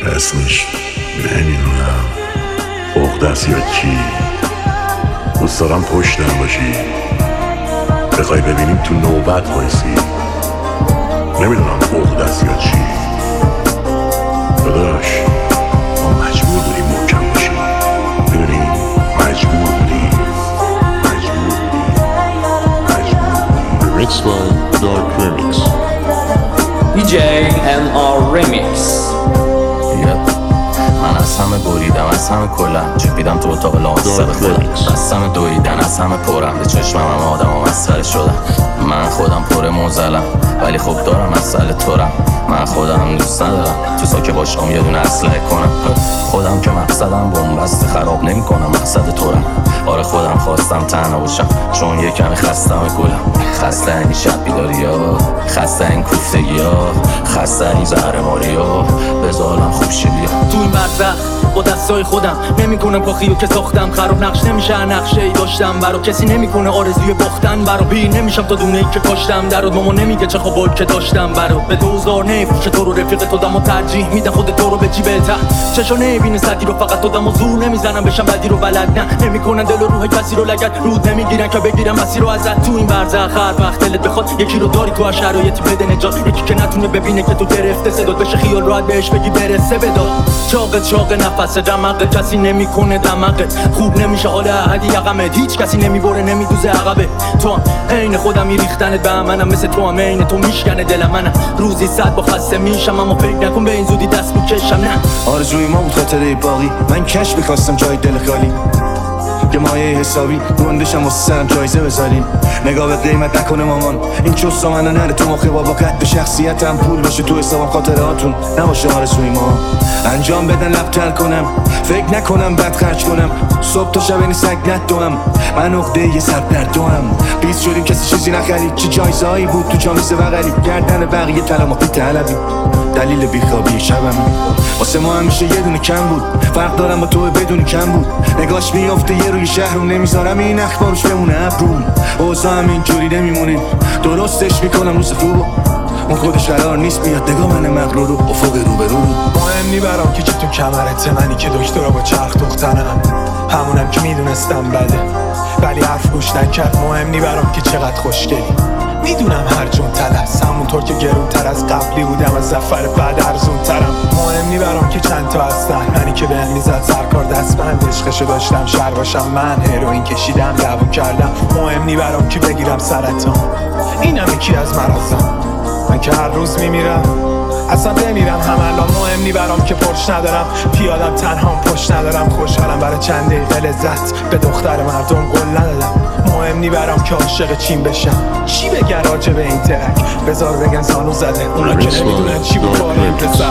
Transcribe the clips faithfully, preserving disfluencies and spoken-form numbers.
اسمش نمیدونم عقده است یا چی. دوست دارم پشتم باشی، بخوای ببینیم تو نوبت وایسی. نمیدونم عقده است یا چی. داداش ما مجبور بودیم محکم باشیم، میدونی مجبور بودیم مجبور بودیم مجبور Remix by Dark Remix. دی جی ام آر Remix. من از همه بریدم، از همه کلم چپیدم تو اتاق لامصب خودم. از همه دویدن، از همه پرم به چشمم هم آدم و مسخره شدم. من خودم پر موزلم ولی خب دارم مسئله تورم. من خودم دوست ندارم تو ساکه باشم یه دونه اسلحه کنم. خودم که مقصدم بنبست خراب نمی کنم، مقصد تورم. آره خودم خواستم تنها باشم چون یه کمی خستم گلم. خسته این شب بیداری ها، خسته این کوفتگی ها، خسته این زهرماری ها. بذارم خوب شی بیا تو این برزخ با دستای خودم نمی کنم پاخیو که ساختم. خراب نقش نمیشه نقشه ای داشتم برا کسی نمیکنه آرزوی باختن برا. بی نمیشم تا دونه ای که کاشتم درود. ماما نمیگه چه خوابایی که داشتم برا. به دوزار نمیفروشه تو رو رفیق تو دم و ترجیح میده خود تو رو به جیبه ته. چشا نمیبینه سدی رو فقط تو دم و زور نمیزنم بشم بدی رو بلد نه. نمیکنن دل و روح کسی رو لگد رود نمیگیرن که بگیرم مسیر رو ازت. تو این برزخ هر وقت دلت بخواد یکی رو داری تو هر شرایطی بده نجات. یکی که نتونه ببینه که تو گرفته صدات بشه خیال راحت بهش بگی برسه بداد. چاق چاق نفس دماغت کسی نمیکنه دماغت خوب نمیشه حال احدی یقمت. هیچ کسی نمیبره نمیدوزه عقبه. تو هم عین خودم میریختنت به منم مثل تو هم عین تو میشکنه دل منم. روزی صد با خسته میشم اما فکر نکن به این زودی دست میکشم نه. آرزوی ما بود خاطره باقی، من کش میخواستم جای دل خالی. یه مایه حسابی گندشم واسه سرم جایزه بذارین. نگاه به قیمت نکنه مامان این چوسا منو نره تو مخه بابا. قد شخصیتم پول باشه تو حسابم خاطراتون نباشه آرزوی ما. انجام بدن لب تر کنم فکر نکنم بد خرج کنم. صبح تا شب اینی سگ ندوم من عقده یه سر در دوم. بیز شدیم کسی چیزی نخرید چه جایزه هایی بود تو جامیزه بغلی. گردن بقیه طلا ما طلبی دلیل بیخوابی شبم واسه ما همیشه یه دونه کم بود. فرق دارم با تو بدون کم بود. نگاش میافته یه روی شهرم نمیذارم این اخبارش بمونه ابروم. اوضاع هم اینجوری نمیمونه درستش میکنم روز خوبو. اون خودش قرار نیست بیاد نگاه من مغرور رو افق رو به رو. مهم نی برام که تو کمرته منی که دکترا با چرخ دختنم. همونم که میدونستم بده ولی حرف گوش نکرد. مهم نی برام که چقدر خوشگلی میدونم هر جون تلس همونطور که گرون تر از قبلی بودم از زفر بعد ارزون ترم. مهم نی برام که چند تا هستن منی که بهم میزد سرکار دستبند عشقشو داشتم شر باشم من هروئین کشیدم دعوا کردم. مهم نی برام که بگیرم سرطان اینم یکی از مرازم. من که هر روز میمیرم اصلا بمیرم هم الان. مهم نی برام که پرش ندارم پیادم تنهام پشت ندارم. خوشحالم برای چند دقیقه لذت به دختر مردم قول ندادم. مهم نی برام که عاشق چین بشم چی بگن راجع به این ترک. بذار بگن زانو زده اونا که نمیدونن چی بود کار این پسر.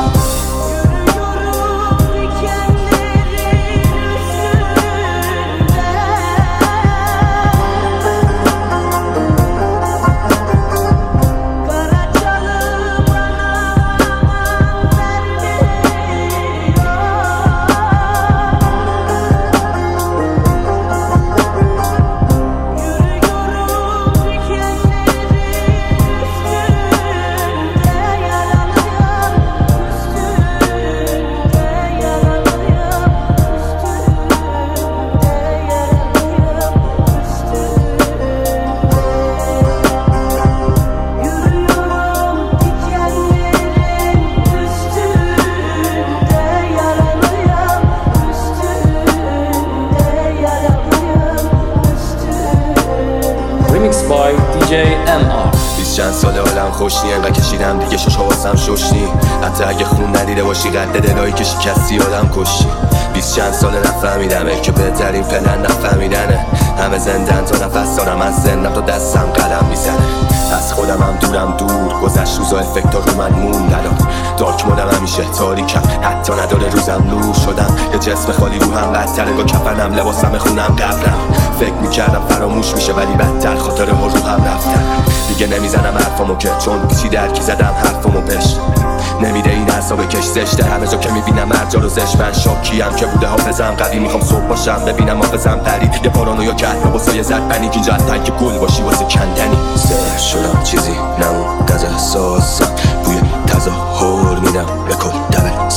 by دی جی ام آر. بیست چند ساله حالم خوش نی انقدر کشیدم دیگه شش حواسم ششنی. حتی اگه خون ندیده باشی قد دلایی که شکستی آدم کشی. بیست چند ساله نفهمیدمه که بهترین پلن نفهمیدنه. همه زندن تا نفس دارم از زندم تا دستم قلم میزنه. از خودم هم دورم دور گذشت روزا افکتا رو من موند. الان دارک مودم همیشه تاریکم حتی نداره روزم نور شدم. یه جسم خالی روحم بدتره گا کفنم لباسم خونم قبرم. فکر میکردم فراموش میشه ولی بدتر خاطره ها روحم رفتن. دیگه نمیزنم حرفامو که چون بیچی درکی زدم حرفامو پشت نمیده این حساب کش زشته. همه جا که میبینم مرجا رو زشت من شاکیم که بوده حافظم قوی. میخوام صبح باشم ببینم حافظم پرید یه پارانویا کرد با یه زد پنیک اینجا تک گل باشی واسه کندنی. سر شدم چیزی نمون غذا سازم بوی تظاهر میدم به کل دبل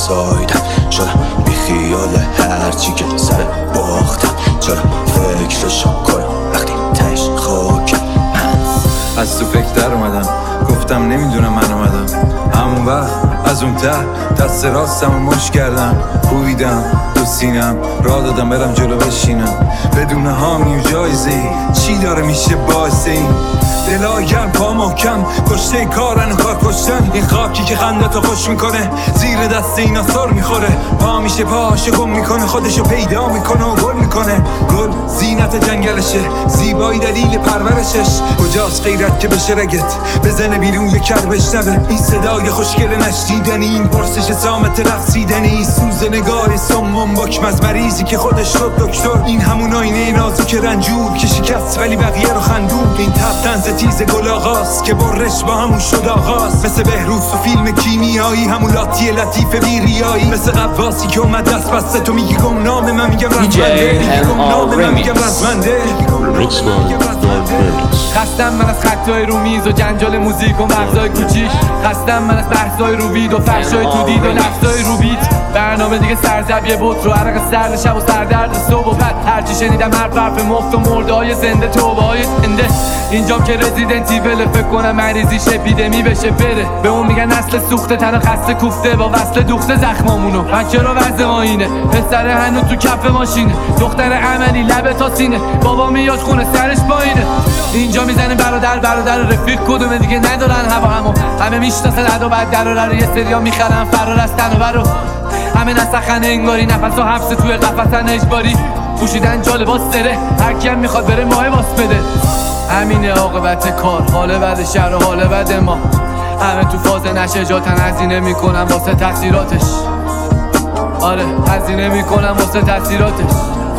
سایدم شدم بی خیال هرچی که سر باختم چرا فکرشو کنم وقتی تش خاکم از تو فکر در اومدم گفتم نمیدونم من اومدم همون وقت از اون ته دست راستم رو مش کردم کویدم تو سینم راه دادم برم جلو بشینم بدون هامی و جایزه ای چی داره میشه باعث این دلای گرم پا محکم کشته کارن و کار کشتن این خاکی که خندتو خوش میکنه زیر دست اینا سر میخوره پا میشه پاهاشو گم میکنه خودشو پیدا میکنه و گل میکنه گل زینت جنگلشه زیبایی دلیل پرورشش کجاست غیرت که بشه رگت بزنه بیرون یه کر بشنوه این صدای خوشگل نشنیدنی این پرسش سامت رقصیدنی سوز نگاه سمون بکم از مریضی که خودش شد دکتر این همون آینه نازک رنجور که شکست ولی بقیه رو خندون این تب تنز تیز گل آغاز که برش با همون شد آغاز مثل بهروز و فیلم کیمیایی همون لاتی لطیف بیریایی مثل قواسی که اومد دست بسته تو میگی گم نام من میگم رزمنده میگی گم نام من میگم رزمنده Remix by Dark Remix. خستم من از خطای رو میز و جنجال موزیک و مغزای کوچیک خستم من از بحثای رو وید و فحشای تو دید و لفظای رو بیت برنامه دیگه سرزبیه بود رو عرق سرد شب و سردرد صبح و بعد هرچی شنیدم هر حرف مفت و مرده های زنده توبه های زنده اینجام که رزیدنتی بله فکر کنم مریضیش اپیدمی بشه بره به اون میگن نسل سوخته تن خسته کوفته با وصل دوخته زخمامونو من چرا وضع ما اینه پسر هنو تو کف ماشینه دختر عملی لبه تا سینه بابا میاد خونه سرش پایینه اینجا میزنه برادر برادر رفیق کدومه دیگه ندارن هوا همو همه میشناسن ادا بعد دراره یه سریا میخرن فرار از تنوبرو همه نسخن انگاری نفس و حبس توی قفصن اجباری پوشیدن جالباس سره هر کیم میخواد بره ماه باس بده همینه عاقبت کار حال بد شهر و حال بد ما همه تو فاز نشجاتن هزینه میکنن واسه تاثیراتش آره هزینه میکنن واسه تاثیراتش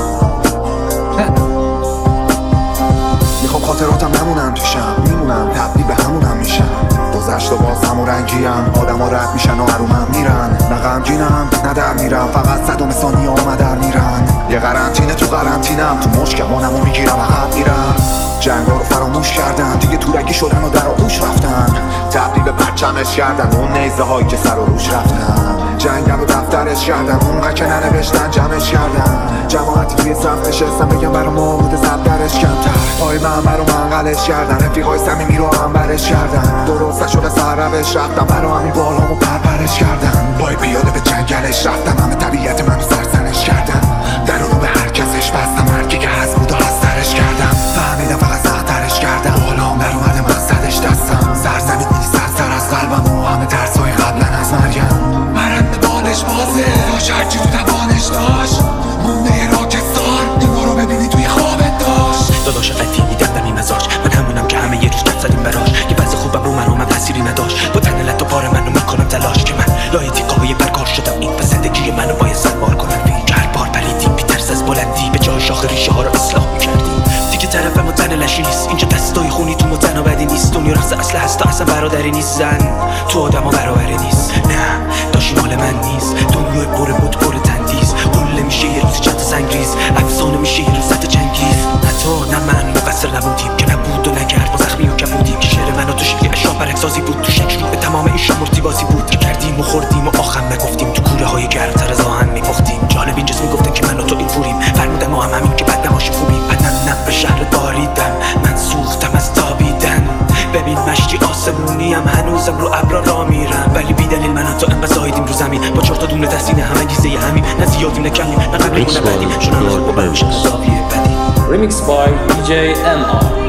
میخوام خاطراتم نمونم توشم میمونم تبدیل به همونم میشم گذشت و باز همون رنگیم آدم ها رد میشن و حرومم میرن نه غمگینم نه در میرم فقط صدام ثانیه آمدر میرن یه قرنطینه تو قرنطینم تو مشکمانمو میگیرم عقب میرم جنگا رو فراموش کردن دیگه تورگی شدن و در آغوش رفتن تبدیل به پرچمش کردن اون نیزه هایی که سر و روش رفتن جنگل و دفترش کردن اونقدر که ننوشتن جمعش کردن جماعتی توی صف نشستن بگم برا مورد زبدرش کمتر پای من برا منقلش کردن رفیقای صمیمی رو هم برش کردن درست نشده سر روش رفتم برا همین بالامو پرپرش کردن پای پیاده به جنگلش رفتم همه طبیعت منو سرزنش کردن در رو به هر کسش بستم هرکی که هست بود و هسترش کردم فهمیدم فقط سخترش کردم حالا هم در اومده مقصدش دستم سرزمین نیست سر از قلبم و همه ترسای قبلا از مریم مرند بالش بازه داشت هرچی تو توانش داشت مونده یه راکستار این رو ببینی توی خوابت داشت داداش قدیمی دندمی مزاج من همونم که همه یه روز کف زدیم براش یه وضع خوبم رو من و من تأثیری نداشت با تن لط و پار منو میکنم تلاش که من لای تیقای برکار شدم این پس زندگی منو باید سنبار کنم که هر بار پریدیم بی ترس از بلندی به جای شاخ ریشه ها رو اصلاح میکردیم دیگه طرفم و تن لشی نیست اینجا دستای خونی تو متن و بدی نیست دنیا رقص اصل هست تا اصلا برادری نیست زن تو آدم ها برابری نیست نه داشی مال من نیست دنیای پر بود پر تندیز قله میشه یه روز چند سنگریز افسانه میشه یه روز جنگیز نه تو نه من مقصر نبودیم که نبود و نکرد ما زخمی و کبودیم که شعر من و تو شکلی اشیا برکسازی بود تو شکل به تمام این شامورتی بازی بود که کردیم و خوردیم و آخم نگفتیم تو کوره های گرمتر از آهن میپختیم جالب این جز میگفتن که من و تو این پوریم فرمودم ما هم همین که بد نماشی خوبیم بدنم نم به شهر باریدم من سوختم از تابیدن ببین مشتی آسمونیم هنوزم رو ابرا را میرم ولی بی دلیل من تو انقدر زایدیم رو زمین با چهار تا دونه دستینه همه گیزه همین نه زیادیم نه کمیم نه قبلیم نه بعدیم شنان خوب با برمیشه زاویه بدیم Remix by D J M R